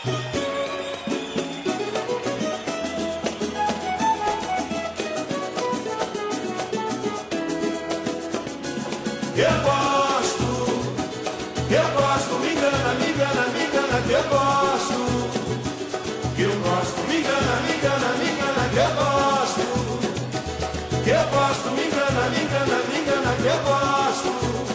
Eu gosto, me engana, me engana, me engana, que eu gosto. Me engana, me engana, me engana, que eu gosto. Me engana, me engana, me engana, que eu gosto.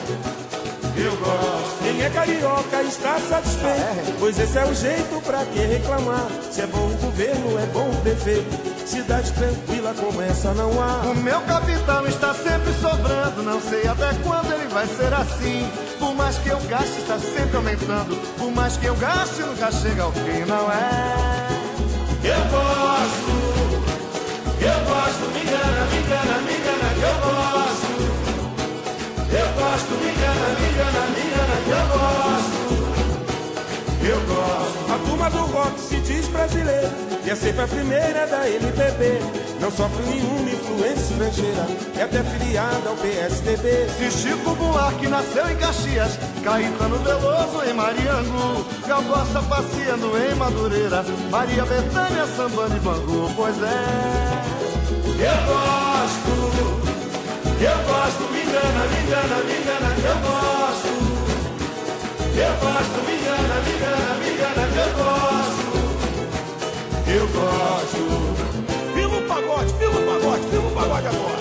Quem é carioca está satisfeito, pois esse é o jeito pra que reclamar. Se é bom o governo, é bom o prefeito. Cidade tranquila como essa não há. O meu capital está sempre sobrando, não sei até quando ele vai ser assim. Por mais que eu gaste, está sempre aumentando. Por mais que eu gaste, nunca chega ao fim, não é? Eu gosto, me engana, me engana, me engana, que eu gosto. Me engana, me engana, me engana, que eu gosto. A turma do rock se diz brasileira e é sempre a primeira da MPB. Não sofre nenhuma influência estrangeira, é até filiada ao PSDB. Se Chico Buarque nasceu em Caxias, Caetano Veloso em Mariangu, Gal Costa passeando em Madureira, Maria Bethânia sambando em Bangu, pois é. Eu gosto, me engana, me engana, me engana, que eu gosto. Me engana, me engana, me engana, que eu gosto. Viva o pagode, viva o pagode, viva o pagode agora.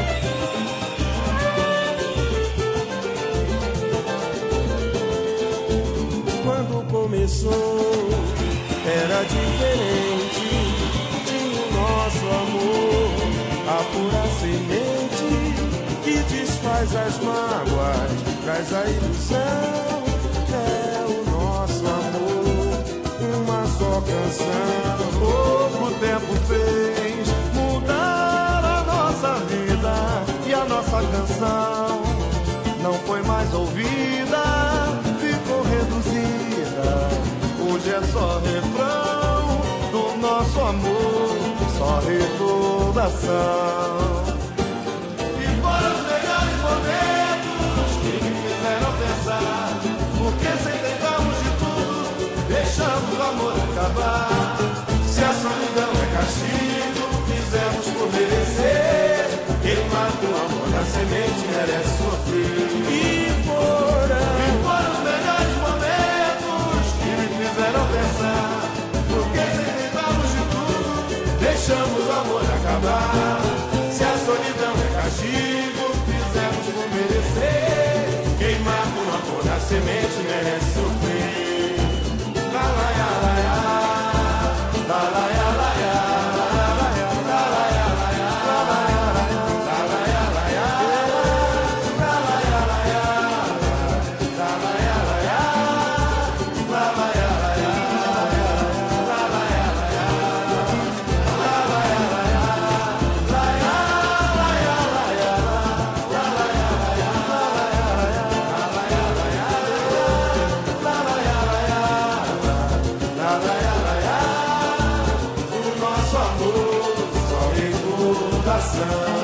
Quando começou, era diferente. Tinha o nosso amor, a pura semente que desfaz as mágoas, traz a ilusão. É o nosso amor, uma só canção. Pouco tempo fez mudar a nossa vida e a nossa canção não foi mais ouvida, ficou reduzida. Hoje é só refrão do nosso amor, só recordação. E foram os melhores momentos que me fizeram pensar, porque sem tentarmos de tudo, deixamos o amor acabar. Se a solidão é castigo, fizemos por merecer. Quem mata o amor na semente merece sofrer. E foram os melhores momentos que me fizeram pensar, porque sem tentarmos de tudo, deixamos o amor acabar. Se a solidão é castigo, fizemos por merecer. Quem mata o amor na semente merece sofrer. La la ya la ya, la la ya la ya, la la ya la ya, la la ya la ya, la la ya la ya, la la ya la ya, la la ya la ya, la la ya la ya, la la ya la ya, la la ya la ya, la ya la ya la ya, la la ya la ya, la la ya la ya, la la ya la ya, la la ya la ya, la la ya la ya. O nosso amor só recordação.